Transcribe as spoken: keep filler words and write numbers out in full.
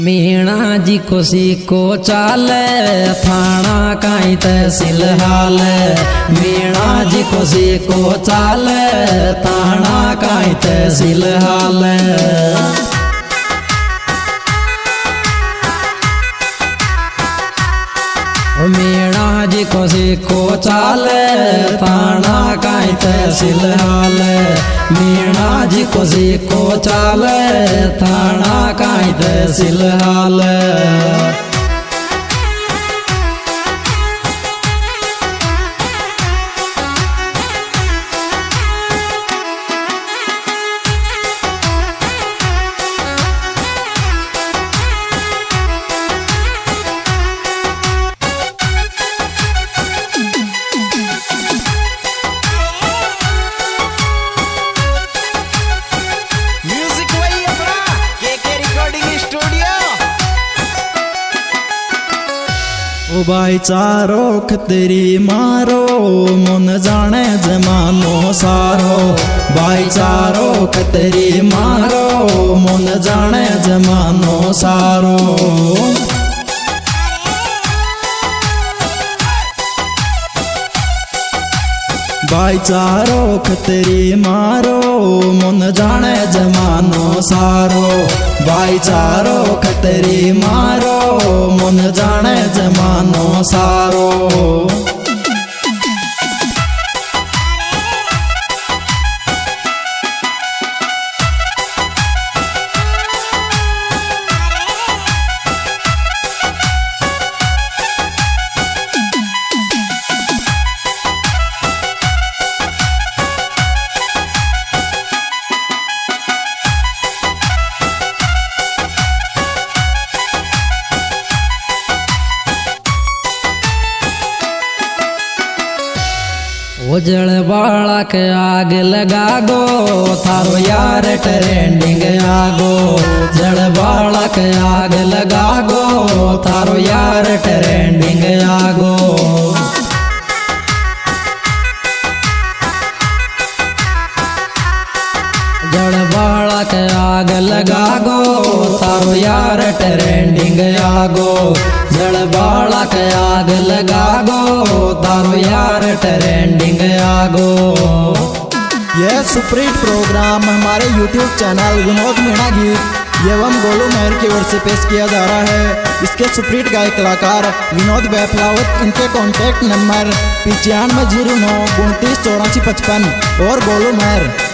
मीणा जी को सीको चाले थाना काई तहसील हाल। मीणा जी को सीको चाले थाना काई तहसील हाल। मीणा जी को सीको चाले थाना काई तहसील हाल। मीणा जी को सीको चाले थाना काई तहसील हाल। ओ भाईचारो खतरी मारो मन जाने जमानो सारो। भाईचारो खतरी मारो मन जाने जमानो सारो। भाईचारो खतरी मारो मन जाने जमानो सारो। भाईचारो खतरी मारो मन जाने जमानो सारो। उजड़ बाला के आग लगा गो थारो यार ट्रेंडिंग आगो। जड़ बाला के आग लगा गो थारो यार ट्रेंडिंग आगो। जड़ बाला के आग लगा गो थारो यार ट्रेंडिंग आगो। जड़ बाला के आग लगा गो तारो यार ट्रेंडिंग आगो। यह सुप्रीत प्रोग्राम हमारे यूट्यूब चैनल विनोद मीणा गीत एवं गोलू मेहर की ओर से पेश किया जा रहा है। इसके सुप्रीत गायक कलाकार विनोद बैफलावत। इनके कॉन्टैक्ट नंबर पिचानवे जीरो नौ उनतीस चौरासी पचपन और गोलू मेहर।